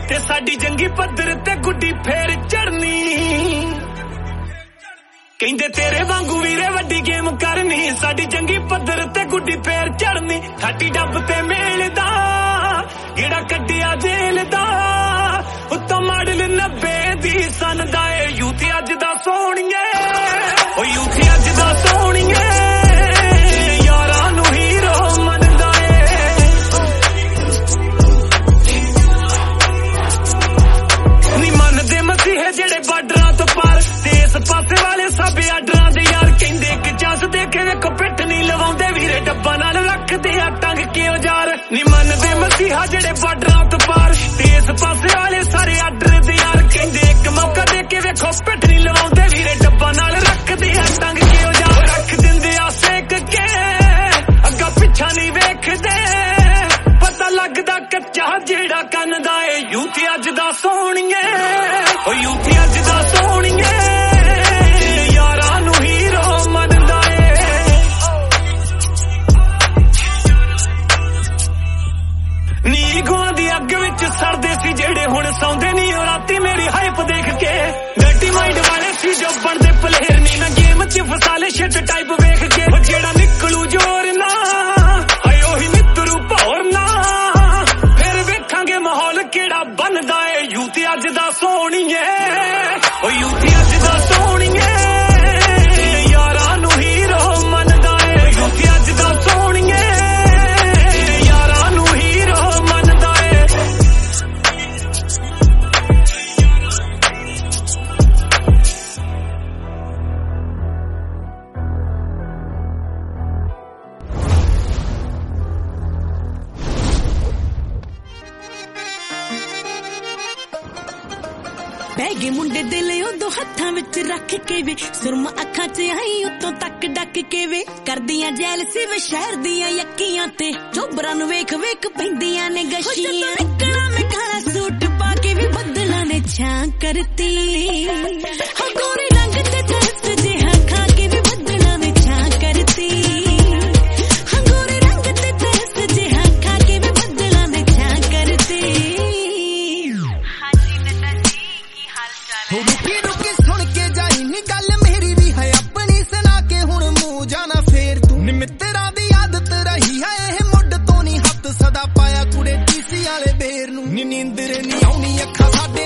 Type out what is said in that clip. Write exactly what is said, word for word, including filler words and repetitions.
ते साडी जंगी पद्धर ते गुड्डी फेर चढ़नी कहंदे तेरे वांगू वीरे वड्डी गेम करनी साडी जंगी पद्धर ते गुड्डी फेर चढ़नी खाटी डब ते मेलदा गेड़ा कड्डिया जेल दा उत्तों मॉडल नब्बे दी सन दा ए यूथ अज दा सोहणीए ओ यूथ अज दा सोहणीए जेड़े बार्डरां तो पार ते इस पासे वाले सब आर्डरां दे यार कहंदे कि जस देखे वेखो पिट नहीं लवाउंदे वीरे डब्बा नाल रखदे आ टंग के औजार नी मनदे मसीहा जेड़े बार्डरां तो पार ते इस पासे वाले सारे आर्डर दे यार कहंदे एक मौका दे के वेखो पिट नहीं लवाउंदे वीरे डब्बा नाल रखदे आ टंग के औजार रख दिंदे आ सेक के अग्गा पिछा नहीं वेखदे पता लगदा कच्चा जेड़ा कन्नदा ए यूथ अज दा सोहणीए ओ यूथ अज दा सोहणीए यारां नूं हीरो मनदा ए नी गवां दी अग विच सड़दे सी जेड़े हुण सौंदे नी ओ राती मेरी हाइप देख के डर्टी माइंड वाले सी जो बनदे प्लेयर नी ना गेम च फसाले शिट टाइप वेख के ओ जेड़ा निकलू जोर ना हाय ओही मित्तरू भौर ना फिर वेखांगे माहौल केड़ा बनदा ए यूथ अज दा सोहणीए ओ यूथ अज दा सोहणीए यारां नूं हीरो मनदा ए यूथ अज दा सोहणीए यारां नूं हीरो मनदा ए बैगे मुंडे दिल उदों हत्थां विच रख के वे सुरमा अखां च आई उत्तों तक डक के वे करदियां जैलसी वे शहर दियां यक्कियां ते चोबरां नूं वेख वेख पैंदियां ने गशियां निकला मैं काला सूट पा के वी बदलां ने छां करती हो गोरे रंग ते दस्त जिहा खा के वी बदलां ने छां करती हो गोरे रंग ते दस्त जिहा खा के वी बदलां ने छां करती रुकी रुकी सुन के जाई नी गल मेरी भी है अपनी सुना के हुण मुंह जाना फेर तू नी मित्तरां दी आदत रही है एह मुड तो नी हत्थ सदा पाया कुड़े टीसी वाले बेर नू नी नींदर नी आउणी अखां साडे